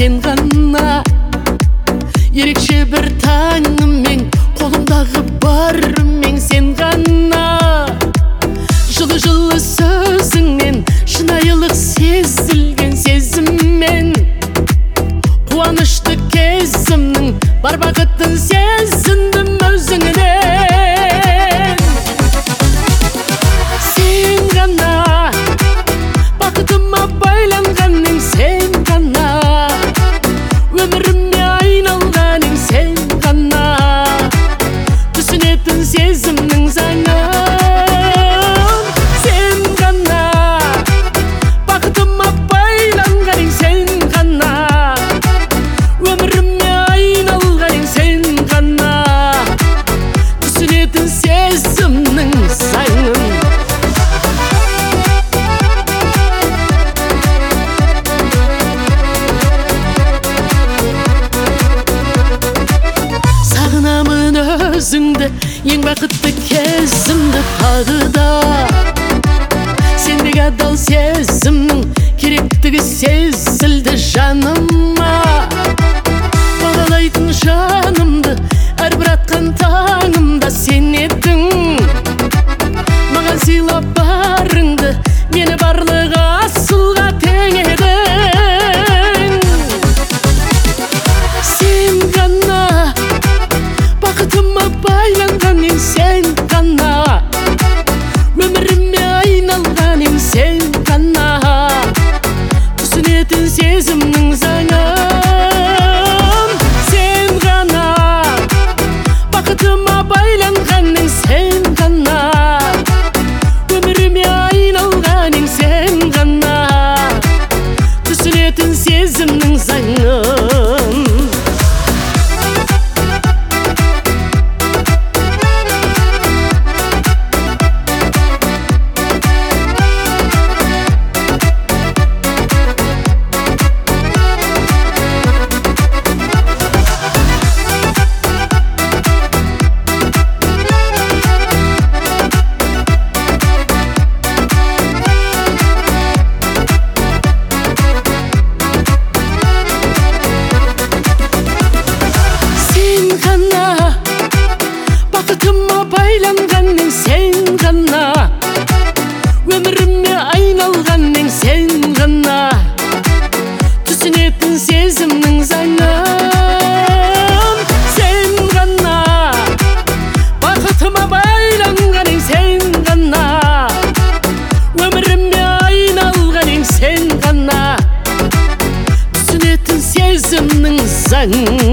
сен ғана. Ерекше бір таңым мен, қолымдағы барым мен сен ғана. Жылы-жылы сөзіңмен, шынайылық сезілген сезіммен, қуанышты кезімнің бар бақытын сезіндім өзіңнен. Сен ғана бақытыма байланғаның, сен ғана өміріме айналғаның, сен ғана түсінетін сезімнің заңын. Сен ғана бақытыма байланғаның, сен ғана өміріме айналғаның, сен ғана түсінетін сезімнің заңын. Сағынамын өзіңді, ең бақытты кезімді тағы да. Сендегі адал сезімнің керектігі сезілді жаныма. Бағалайтын жанымды әрбір атқан таңымда сен едің. Маған сыйлап барыңды, мені барлық асылға тең едің. Сен ғана бақытыма байланғаның, сен ғана өміріме айналғаның, сен ғана түсінетін сезімнің заңын. Сен ғана бақытыма байланғаның, сен ғана өміріме айналғаның, сен ғана түсінетін сезімнің заңын. Бақытыма байланғаның, сен ғана өміріме айналғаның, сен ғана түсінетін сезімнің заңын. Сен ғана бақытыма байланғаның, сен ғана өміріме айналғаның, сен ғана түсінетін сезімнің заңын.